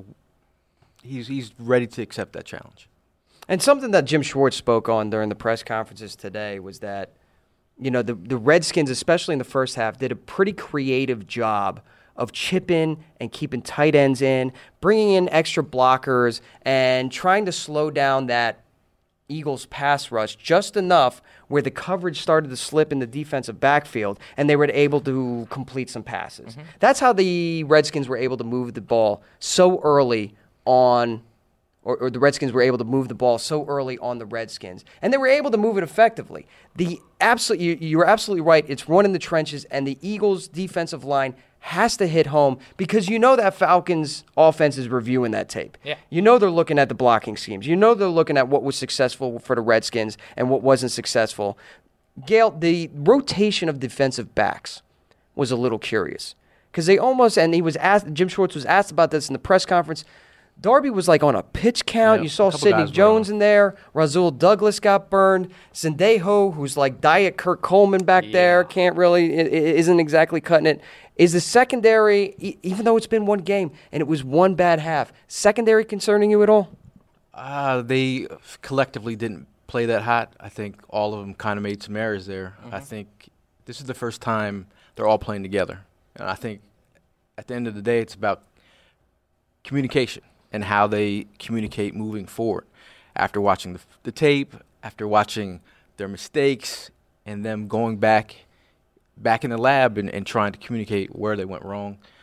he's he's ready to accept that challenge. And something that Jim Schwartz spoke on during the press conferences today was that, you know, the, the Redskins, especially in the first half, did a pretty creative job of chipping and keeping tight ends in, bringing in extra blockers, and trying to slow down that Eagles pass rush just enough where the coverage started to slip in the defensive backfield and they were able to complete some passes. Mm-hmm. That's how the Redskins were able to move the ball so early on, or, or the Redskins were able to move the ball so early on the Redskins. And they were able to move it effectively. The absolute, you, you were absolutely right. It's run in the trenches, and the Eagles' defensive line has to hit home because you know that Falcons offense is reviewing that tape. Yeah. You know they're looking at the blocking schemes. You know they're looking at what was successful for the Redskins and what wasn't successful. Gail, the rotation of defensive backs was a little curious because they almost, and he was asked, Jim Schwartz was asked about this in the press conference. Darby was like on a pitch count. Yep, you saw Sidney Jones in there. Razul Douglas got burned. Sendejo, who's like Diet Kurt Coleman back yeah. there, can't really, isn't exactly cutting it. Is the secondary, even though it's been one game and it was one bad half, secondary concerning you at all? Uh, they collectively didn't play that hot. I think all of them kind of made some errors there. Mm-hmm. I think this is the first time they're all playing together. And I think at the end of the day, it's about communication and how they communicate moving forward. After watching the, the tape, after watching their mistakes, and them going back back in the lab and, and trying to communicate where they went wrong.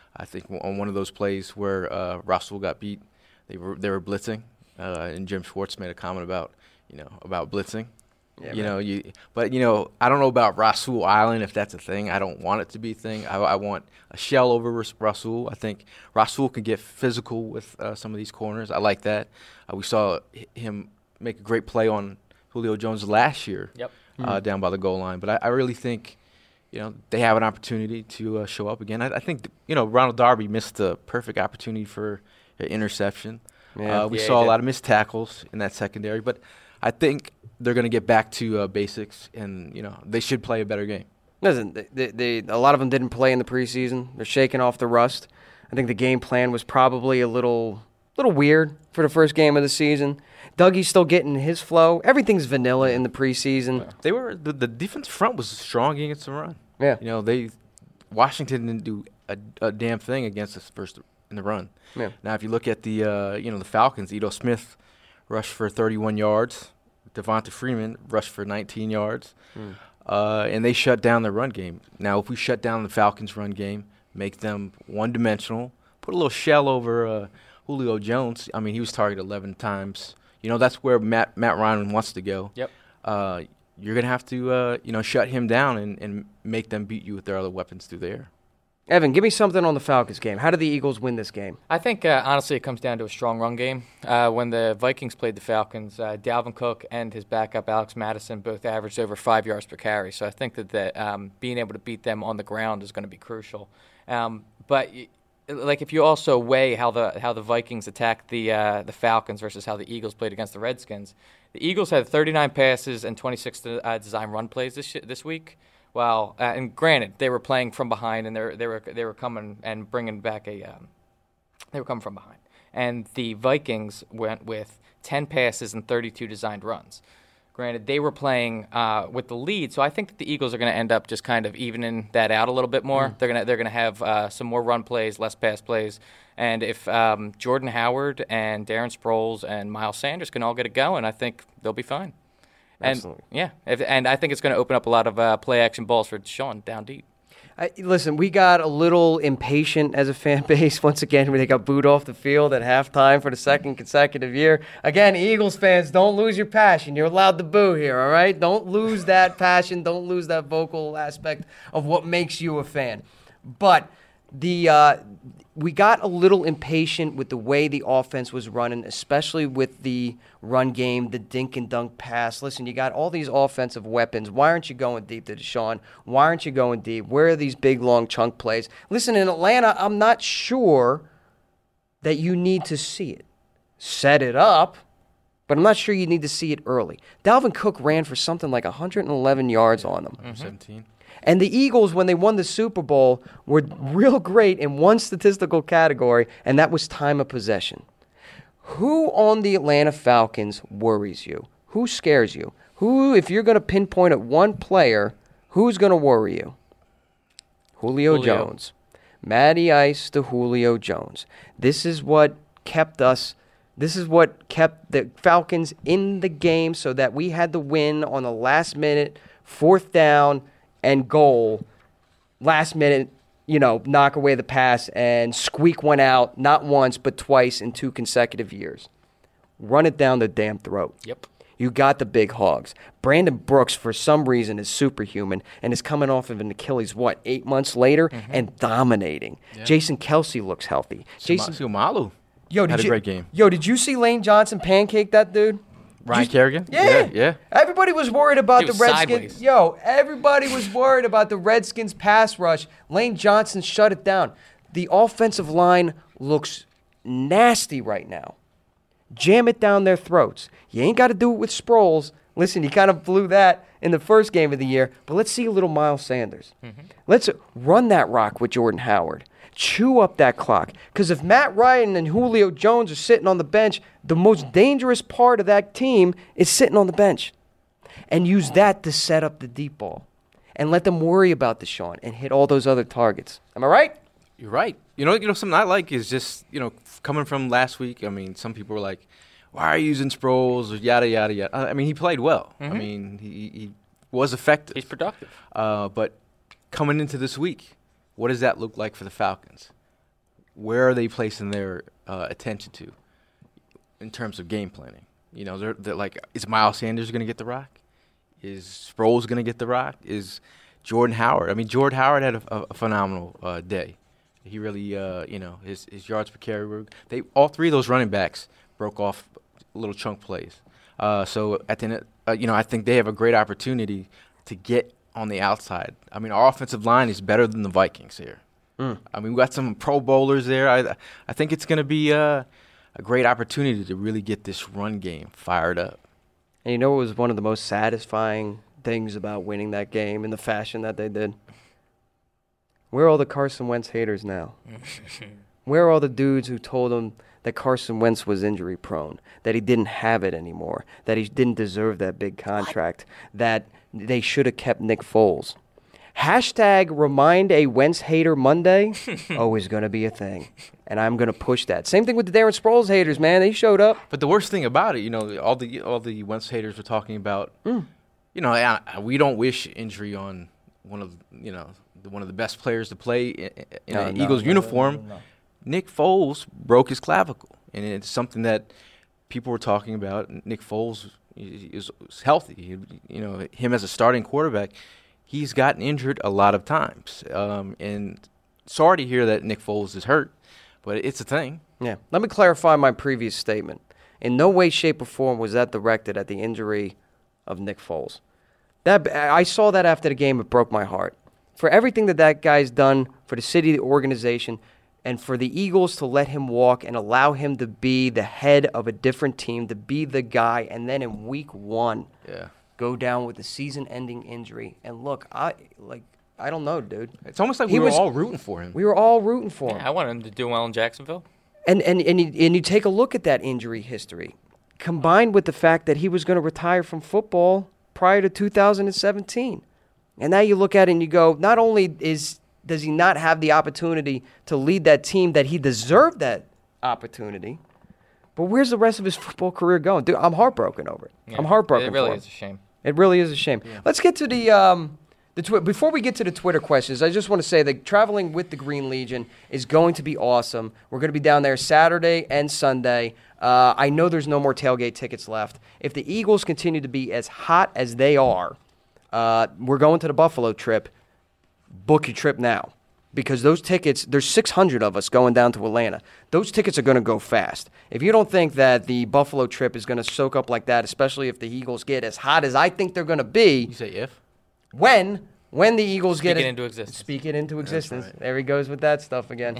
I think on one of those plays where uh, Rasul got beat, they were they were blitzing, uh, and Jim Schwartz made a comment about you know about blitzing. Yeah, you man. know, you but you know, I don't know about Rasul Island if that's a thing. I don't want it to be a thing. I, I want a shell over Rasul. I think Rasul can get physical with uh, some of these corners. I like that. Uh, we saw him make a great play on Julio Jones last year, yep. uh, mm-hmm. down by the goal line. But I, I really think, you know, they have an opportunity to uh, show up again. I, I think, you know, Ronald Darby missed a perfect opportunity for an interception. Yeah. Uh, we yeah, saw a lot of missed tackles in that secondary, but I think they're going to get back to uh, basics, and you know they should play a better game. Listen, they, they, a lot of them didn't play in the preseason. They're shaking off the rust. I think the game plan was probably a little, little weird for the first game of the season. Dougie's still getting his flow. Everything's vanilla in the preseason. Yeah. They were the, the defense front was strong against the run. Yeah, you know they Washington didn't do a, a damn thing against us first in the run. Yeah. Now if you look at the uh, you know the Falcons, Ito Smith rushed for thirty-one yards. Devonta Freeman rushed for nineteen yards, mm. uh, and they shut down the run game. Now, if we shut down the Falcons' run game, make them one-dimensional, put a little shell over uh, Julio Jones. I mean, he was targeted eleven times. You know, that's where Matt Matt Ryan wants to go. Yep. Uh, you're gonna have to, uh, you know, shut him down and, and make them beat you with their other weapons through the air. Evan, give me something on the Falcons game. How did the Eagles win this game? I think, uh, honestly, it comes down to a strong run game. Uh, when the Vikings played the Falcons, uh, Dalvin Cook and his backup, Alex Madison, both averaged over five yards per carry. So I think that, that um, being able to beat them on the ground is going to be crucial. Um, but, like, if you also weigh how the how the Vikings attacked the uh, the Falcons versus how the Eagles played against the Redskins, the Eagles had thirty-nine passes and twenty-six uh, design run plays this sh- this week. Well, uh, and granted, they were playing from behind, and they were they were they were coming and bringing back a. Um, they were coming from behind, and the Vikings went with ten passes and thirty-two designed runs. Granted, they were playing uh, with the lead, so I think that the Eagles are going to end up just kind of evening that out a little bit more. Mm. They're gonna they're gonna have uh, some more run plays, less pass plays, and if um, Jordan Howard and Darren Sproles and Miles Sanders can all get it going, I think they'll be fine. And Absolutely. yeah, if, and I think it's going to open up a lot of uh, play action balls for Deshaun down deep. I, listen, we got a little impatient as a fan base once again when they got booed off the field at halftime for the second consecutive year. Again, Eagles fans, don't lose your passion. You're allowed to boo here, all right? Don't lose that passion. Don't lose that vocal aspect of what makes you a fan. But the uh, we got a little impatient with the way the offense was running, especially with the run game, the dink and dunk pass. Listen, you got all these offensive weapons. Why aren't you going deep to Deshaun? Why aren't you going deep? Where are these big, long chunk plays? Listen, in Atlanta, I'm not sure that you need to see it. Set it up, but I'm not sure you need to see it early. Dalvin Cook ran for something like one hundred eleven yards on them. Mm-hmm. seventeen. And the Eagles, when they won the Super Bowl, were real great in one statistical category, and that was time of possession. Who on the Atlanta Falcons worries you? Who scares you? Who, if you're going to pinpoint at one player, who's going to worry you? Julio, Julio Jones. Matty Ice to Julio Jones. This is what kept us, this is what kept the Falcons in the game so that we had the win on the last minute, fourth down, and goal, last minute, you know, knock away the pass and squeak one out, not once, but twice in two consecutive years. Run it down the damn throat. Yep. You got the big hogs. Brandon Brooks, for some reason, is superhuman and is coming off of an Achilles, what, eight months later, mm-hmm. and dominating. Yeah. Jason Kelsey looks healthy. Jason Sumalu yo, had did a you, great game. Yo, did you see Lane Johnson pancake that dude? Ryan Just, Kerrigan? Yeah. yeah. Yeah. Everybody was worried about He the was Redskins. sideways. Yo, everybody was worried about the Redskins pass rush. Lane Johnson shut it down. The offensive line looks nasty right now. Jam it down their throats. You ain't got to do it with Sproles. Listen, you kind of blew that in the first game of the year, but let's see a little Miles Sanders. Mm-hmm. Let's run that rock with Jordan Howard. Chew up that clock. Because if Matt Ryan and Julio Jones are sitting on the bench, the most dangerous part of that team is sitting on the bench. And use that to set up the deep ball. And let them worry about Deshaun and hit all those other targets. Am I right? You're right. You know, you know, something I like is just, you know, coming from last week, I mean, some people were like, why are you using Sproles or yada, yada, yada. I mean, he played well. Mm-hmm. I mean, he, he was effective. He's productive. Uh, but coming into this week, what does that look like for the Falcons? where are they placing their uh, attention to in terms of game planning? You know, they're, they're like, is Miles Sanders going to get the rock? Is Sproles going to get the rock? Is Jordan Howard? I mean, Jordan Howard had a, a, a phenomenal uh, day. He really, uh, you know, his, his yards per carry were – they all three of those running backs broke off little chunk plays. Uh, so, at the end, uh, you know, I think they have a great opportunity to get on the outside. I mean, our offensive line is better than the Vikings here. Mm. I mean, we got some Pro Bowlers there. I I think it's going to be uh, a great opportunity to really get this run game fired up. And you know what was one of the most satisfying things about winning that game in the fashion that they did? Where are all the Carson Wentz haters now? Where are all the dudes who told him that Carson Wentz was injury prone, that he didn't have it anymore, that he didn't deserve that big contract, what? that they should have kept Nick Foles? Hashtag remind a Wentz hater Monday always going to be a thing. And I'm going to push that. Same thing with the Darren Sproles haters, man. They showed up. But the worst thing about it, you know, all the all the Wentz haters were talking about, mm. you know, I, I, we don't wish injury on one of, you know, one of the best players to play in, in no, an no, Eagles no, uniform. no, no, no. Nick Foles broke his clavicle. And it's something that people were talking about. Nick Foles is, is healthy. He, you know, him as a starting quarterback, he's gotten injured a lot of times. Um, and sorry to hear that Nick Foles is hurt, but it's a thing. Yeah. Let me clarify my previous statement. In no way, shape, or form was that directed at the injury of Nick Foles. That I saw that after the game. It broke my heart. For everything that that guy's done for the city, the organization, and for the Eagles to let him walk and allow him to be the head of a different team, to be the guy, and then in week one, yeah. go down with a season-ending injury. And look, I like I don't know, dude. It's almost like he we were was, all rooting for him. We were all rooting for him. Yeah, I wanted him to do well in Jacksonville. And and and you, and you take a look at that injury history, combined with the fact that he was going to retire from football prior to two thousand seventeen. And now you look at it and you go, not only is does he not have the opportunity to lead that team that he deserved that opportunity, but where's the rest of his football career going? Dude, I'm heartbroken over it. Yeah, I'm heartbroken It really for him. is a shame. It really is a shame. Yeah. Let's get to the um, the twi- before we get to the Twitter questions. I just want to say that traveling with the Green Legion is going to be awesome. We're going to be down there Saturday and Sunday. Uh, I know there's no more tailgate tickets left. If the Eagles continue to be as hot as they are, uh, we're going to the Buffalo trip. Book your trip now. Because those tickets, there's six hundred of us going down to Atlanta. Those tickets are going to go fast. If you don't think that the Buffalo trip is going to soak up like that, especially if the Eagles get as hot as I think they're going to be. You say if? When, when the Eagles speak get it as, into existence. Speak it into existence. Right. There he goes with that stuff again.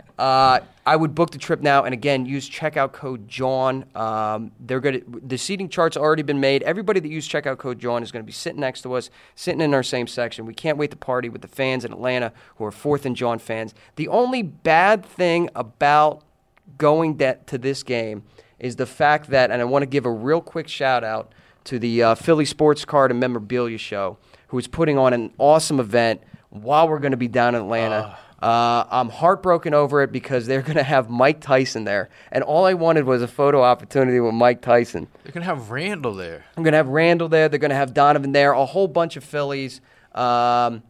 uh, I would book the trip now, and again, use checkout code John. Um, they're going to the seating chart's already been made. Everybody that used checkout code John is going to be sitting next to us, sitting in our same section. We can't wait to party with the fans in Atlanta who are Fourth and John fans. The only bad thing about going that to this game is the fact that, and I want to give a real quick shout out to the uh, Philly Sports Card and Memorabilia Show, who is putting on an awesome event while we're going to be down in Atlanta. Uh, uh, I'm heartbroken over it because they're going to have Mike Tyson there. And all I wanted was a photo opportunity with Mike Tyson. They're going to have Randall there. I'm going to have Randall there. They're going to have Donovan there. A whole bunch of Phillies. Um,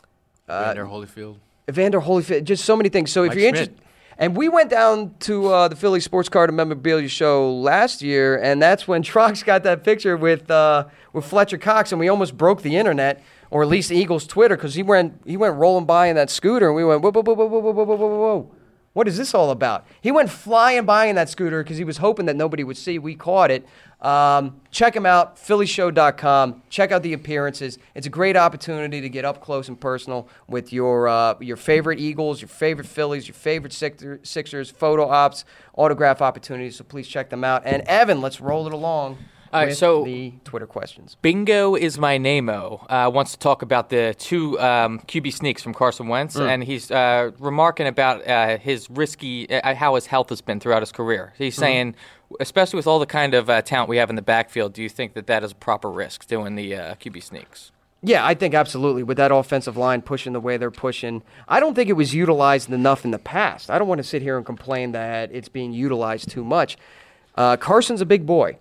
uh, Vander Holyfield. Evander Holyfield. Just so many things. So if Mike you're Schmidt. interested. And we went down to uh, the Philly Sports Card and Memorabilia Show last year, and that's when Trox got that picture with uh, with Fletcher Cox, and we almost broke the internet, or at least the Eagles' Twitter, because he went he went rolling by in that scooter, and we went, whoa, whoa, whoa, whoa, whoa, whoa, whoa, whoa, whoa. What is this all about? He went flying by in that scooter because he was hoping that nobody would see. We caught it. Um, check him out, philly show dot com. Check out the appearances. It's a great opportunity to get up close and personal with your uh, your favorite Eagles, your favorite Phillies, your favorite Sixers, photo ops, autograph opportunities. So please check them out. And Evan, let's roll it along. All right, with so the Twitter questions. Bingo is my name-o. Uh, wants to talk about the two um, Q B sneaks from Carson Wentz, mm. and he's uh, remarking about uh, his risky, uh, how his health has been throughout his career. He's mm. saying, especially with all the kind of uh, talent we have in the backfield, do you think that that is a proper risk, doing the uh, Q B sneaks? Yeah, I think absolutely. With that offensive line pushing the way they're pushing, I don't think it was utilized enough in the past. I don't want to sit here and complain that it's being utilized too much. Uh, Carson's a big boy. Yeah.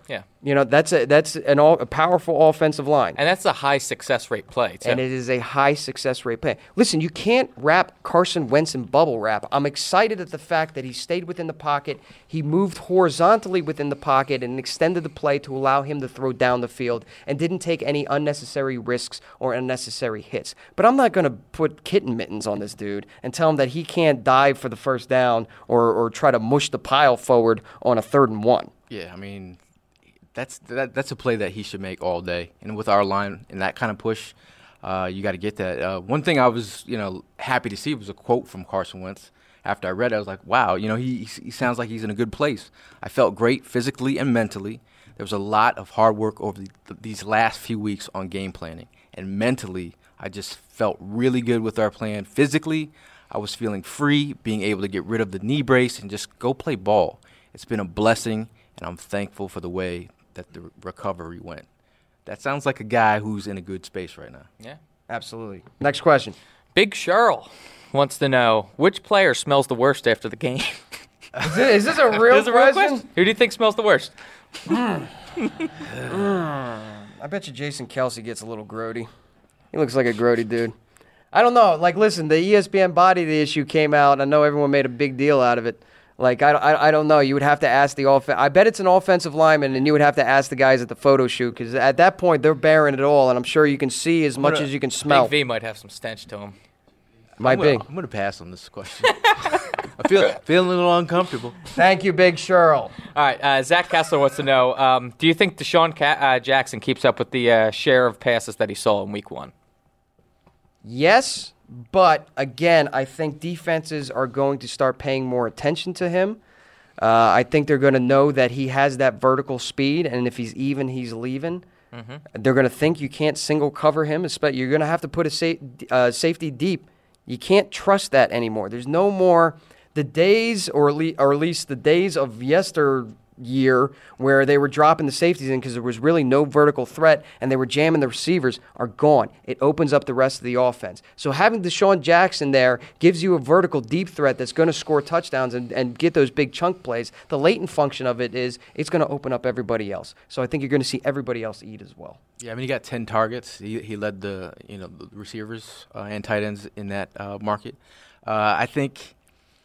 You know, that's a that's an all, a powerful offensive line. And that's a high success rate play, too. And it is a high success rate play. Listen, you can't wrap Carson Wentz in bubble wrap. I'm excited at the fact that he stayed within the pocket. He moved horizontally within the pocket and extended the play to allow him to throw down the field and didn't take any unnecessary risks or unnecessary hits. But I'm not going to put kitten mittens on this dude and tell him that he can't dive for the first down or, or try to mush the pile forward on a third and one. Yeah, I mean, that's that, that's a play that he should make all day. And with our line and that kind of push, uh, you got to get that. Uh, one thing I was, you know, happy to see was a quote from Carson Wentz. After I read it, I was like, wow, you know, he he sounds like he's in a good place. I felt great physically and mentally. There was a lot of hard work over the, these last few weeks on game planning. And mentally, I just felt really good with our plan. Physically, I was feeling free, being able to get rid of the knee brace and just go play ball. It's been a blessing, and I'm thankful for the way that the recovery went. That sounds like a guy who's in a good space right now. Yeah, absolutely. Next question. Big Cheryl wants to know, which player smells the worst after the game? Is this, is this a real, Is this a question? real question? Who do you think smells the worst? mm. mm. I bet you Jason Kelce gets a little grody. He looks like a grody dude. I don't know. Like, listen, the E S P N body the issue came out. I know everyone made a big deal out of it. Like, I, I, I don't know. You would have to ask the offense. I bet it's an offensive lineman, and you would have to ask the guys at the photo shoot, because at that point, they're bearing it all, and I'm sure you can see as much gonna, as you can smell. Big V might have some stench to him. Might I'm gonna, be. I'm going to pass on this question. I feel feeling a little uncomfortable. Thank you, Big Cheryl. All right, uh, Zach Kessler wants to know, um, do you think Deshaun Ca- uh, Jackson keeps up with the uh, share of passes that he saw in week one? Yes, but again, I think defenses are going to start paying more attention to him. Uh, I think they're going to know that he has that vertical speed, and if he's even, he's leaving. Mm-hmm. They're going to think you can't single cover him. You're going to have to put a sa- uh, safety deep. You can't trust that anymore. There's no more the days, or, le- or at least the days of yesteryear, where they were dropping the safeties in because there was really no vertical threat and they were jamming the receivers, are gone. It opens up the rest of the offense. So having Deshaun Jackson there gives you a vertical deep threat that's going to score touchdowns and, and get those big chunk plays. The latent function of it is it's going to open up everybody else. So I think you're going to see everybody else eat as well. Yeah, I mean, he got ten targets. He he led the you know the receivers uh, and tight ends in that uh, market. Uh, I think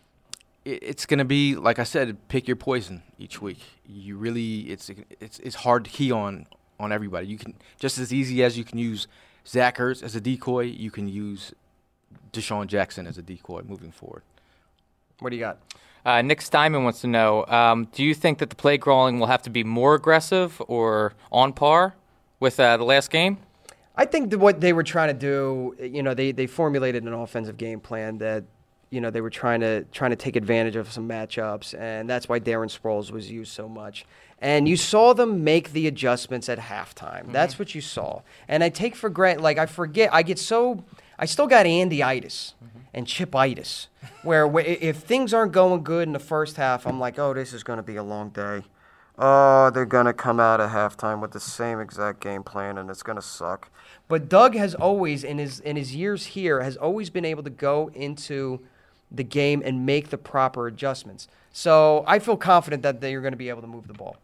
it, it's going to be, like I said, pick your poison each week. You really it's it's it's hard to key on on everybody. You can just as easy as you can use Zach Ertz as a decoy, you can use Deshaun Jackson as a decoy moving forward. What do you got? Uh, Nick Steinman wants to know, um, do you think that the play calling will have to be more aggressive or on par with uh, the last game? I think that what they were trying to do, you know, they, they formulated an offensive game plan that, you know, they were trying to trying to take advantage of some matchups, and that's why Darren Sproles was used so much. And you saw them make the adjustments at halftime. Mm-hmm. That's what you saw. And I take for granted, like I forget, I get so, I still got Andy-itis mm-hmm. and Chip-itis, where if things aren't going good in the first half, I'm like, oh, this is going to be a long day. Oh, they're going to come out at halftime with the same exact game plan, and it's going to suck. But Doug has always, in his in his years here, has always been able to go into the game and make the proper adjustments. So I feel confident that they're going to be able to move the ball.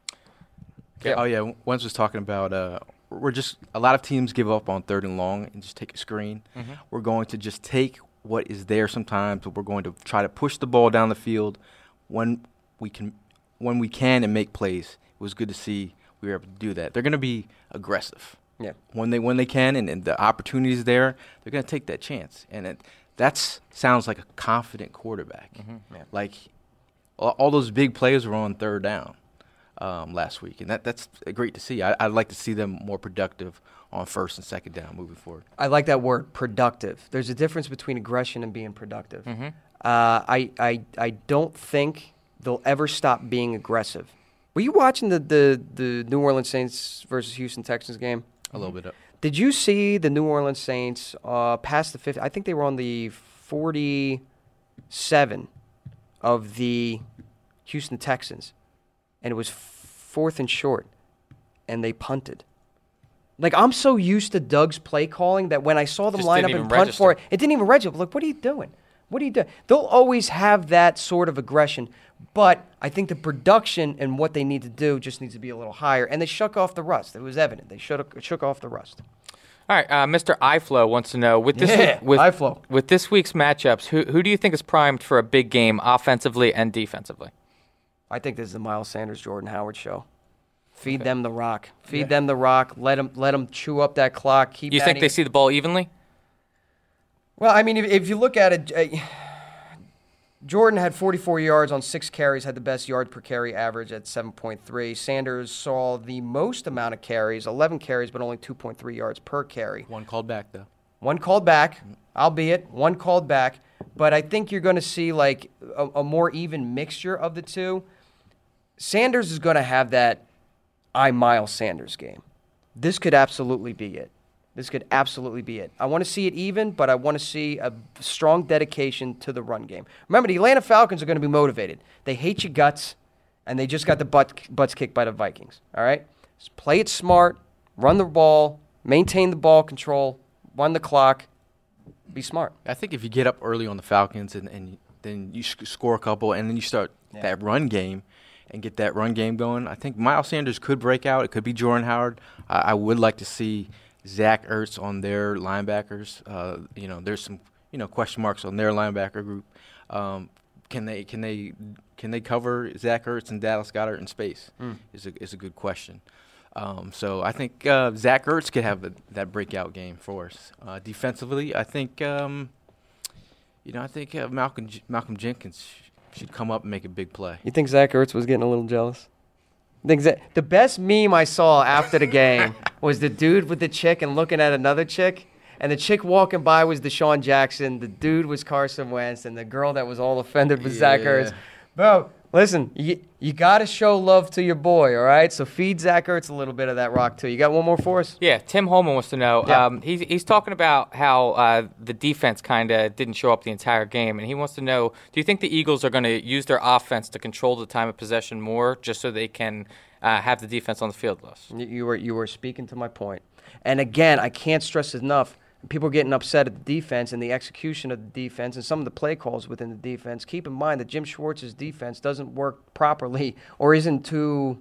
Yeah. Oh, yeah. Wentz was talking about uh, we're just – a lot of teams give up on third and long and just take a screen. Mm-hmm. We're going to just take what is there sometimes, but we're going to try to push the ball down the field when we can when we can and make plays. It was good to see we were able to do that. They're going to be aggressive. Yeah. When they when they can and, and the opportunity is there, they're going to take that chance. And it that's sounds like a confident quarterback. Mm-hmm. Yeah. Like all, all those big plays were on third down um, last week, and that that's great to see. I, I'd like to see them more productive on first and second down moving forward. I like that word, productive. There's a difference between aggression and being productive. Mm-hmm. Uh, I, I I don't think they'll ever stop being aggressive. Were you watching the, the, the New Orleans Saints versus Houston Texans game? A little bit up. Did you see the New Orleans Saints uh, past the fifty? I think they were on the forty-seven of the Houston Texans, and it was fourth and short, and they punted. Like, I'm so used to Doug's play calling that when I saw them Just line up didn't and even punt register. for it, it didn't even register. Like, what are you doing? What do you do? They'll always have that sort of aggression, but I think the production and what they need to do just needs to be a little higher, and they shook off the rust. It was evident. They shook, shook off the rust. All right, uh, Mister iFlow wants to know, with this Yeah, week, with, iFlow. with this week's matchups, who, who do you think is primed for a big game offensively and defensively? I think this is the Miles Sanders, Jordan Howard show. Feed them the rock. Feed yeah. them the rock. Let them let them chew up that clock. Keep. You think they see the ball evenly? Well, I mean, if, if you look at it, uh, Jordan had forty-four yards on six carries, had the best yards per carry average at seven point three. Sanders saw the most amount of carries, eleven carries, but only two point three yards per carry. One called back, though. One called back, albeit one called back. But I think you're going to see like a, a more even mixture of the two. Sanders is going to have that I Miles Sanders game. This could absolutely be it. This could absolutely be it. I want to see it even, but I want to see a strong dedication to the run game. Remember, the Atlanta Falcons are going to be motivated. They hate your guts, and they just got the butt, butts kicked by the Vikings. All right? Just play it smart, run the ball, maintain the ball control, run the clock, be smart. I think if you get up early on the Falcons and, and then you sc- score a couple and then you start yeah. that run game and get that run game going, I think Miles Sanders could break out. It could be Jordan Howard. I, I would like to see Zach Ertz on their linebackers. Uh, you know, there's some you know question marks on their linebacker group. Um, can they can they can they cover Zach Ertz and Dallas Goedert in space? Mm. Is a is a good question. Um, so I think uh, Zach Ertz could have a, that breakout game for us. Uh, defensively, I think um, you know I think uh, Malcolm J- Malcolm Jenkins sh- should come up and make a big play. You think Zach Ertz was getting a little jealous? I think that the best meme I saw after the game was the dude with the chick and looking at another chick, and the chick walking by was Deshaun Jackson, the dude was Carson Wentz, and the girl that was all offended was yeah. Zach Ertz. Bro, listen, you you got to show love to your boy, all right? So feed Zach Ertz a little bit of that rock too. You got one more for us? Yeah, Tim Holman wants to know. Yeah. Um, he's he's talking about how uh, the defense kind of didn't show up the entire game, and he wants to know: do you think the Eagles are going to use their offense to control the time of possession more, just so they can uh, have the defense on the field less? You were you were speaking to my point, and again, I can't stress enough. People are getting upset at the defense and the execution of the defense and some of the play calls within the defense. Keep in mind that Jim Schwartz's defense doesn't work properly or isn't to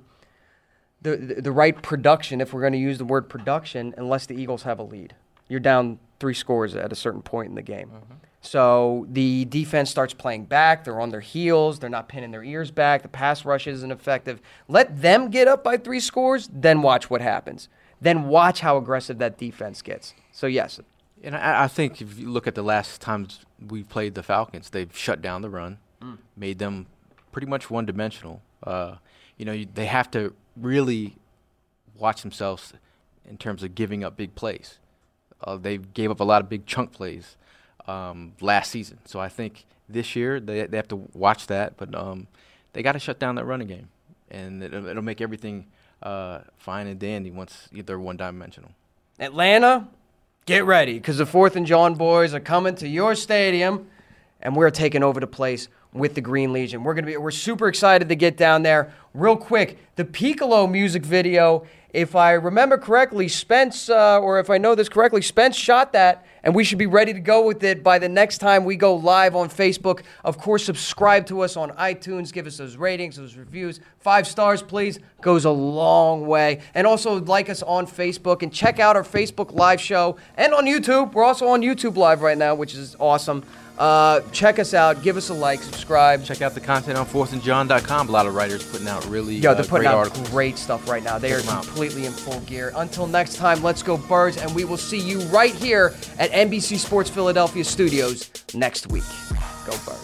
the, the, the right production, if we're going to use the word production, unless the Eagles have a lead. You're down three scores at a certain point in the game. Mm-hmm. So the defense starts playing back. They're on their heels. They're not pinning their ears back. The pass rush isn't effective. Let them get up by three scores, then watch what happens. Then watch how aggressive that defense gets. So, yes. And I, I think if you look at the last times we played the Falcons, they've shut down the run, mm. made them pretty much one-dimensional. Uh, you know, you, they have to really watch themselves in terms of giving up big plays. Uh, they gave up a lot of big chunk plays um, last season. So I think this year they they have to watch that. But um, they got to shut down that running game, and it, it'll make everything uh, fine and dandy once they're one-dimensional. Atlanta, get ready, because the Fourth and John boys are coming to your stadium, and we're taking over the place with the Green Legion. We're gonna be we're super excited to get down there. Real quick, the Piccolo music video, if I remember correctly, Spence, uh, or if I know this correctly, Spence shot that, and we should be ready to go with it by the next time we go live on Facebook. Of course, subscribe to us on iTunes. Give us those ratings, those reviews. Five stars, please. Goes a long way. And also like us on Facebook and check out our Facebook live show and on YouTube. We're also on YouTube live right now, which is awesome. Uh, check us out. Give us a like. Subscribe. Check out the content on fourth and john dot com. A lot of writers putting out really Yo, they're uh, putting great out articles. great stuff right now. They are completely in full gear. Until next time, let's go Birds, and we will see you right here at N B C Sports Philadelphia Studios next week. Go Birds.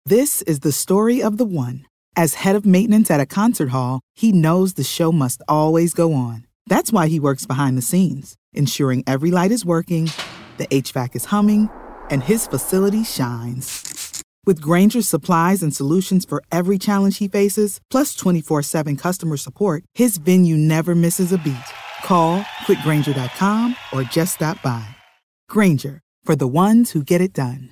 This is the story of the one. As head of maintenance at a concert hall, he knows the show must always go on. That's why he works behind the scenes, ensuring every light is working, the H V A C is humming, and his facility shines. With Grainger's supplies and solutions for every challenge he faces, plus twenty-four seven customer support, his venue never misses a beat. Call quick grainger dot com or just stop by. Grainger, for the ones who get it done.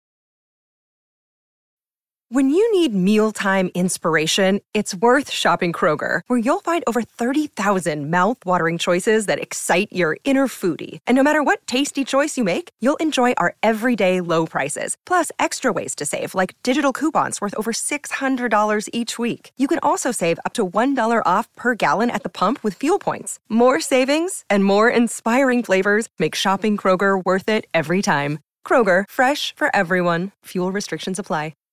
When you need mealtime inspiration, it's worth shopping Kroger, where you'll find over thirty thousand mouth-watering choices that excite your inner foodie. And no matter what tasty choice you make, you'll enjoy our everyday low prices, plus extra ways to save, like digital coupons worth over six hundred dollars each week. You can also save up to one dollar off per gallon at the pump with fuel points. More savings and more inspiring flavors make shopping Kroger worth it every time. Kroger, fresh for everyone. Fuel restrictions apply.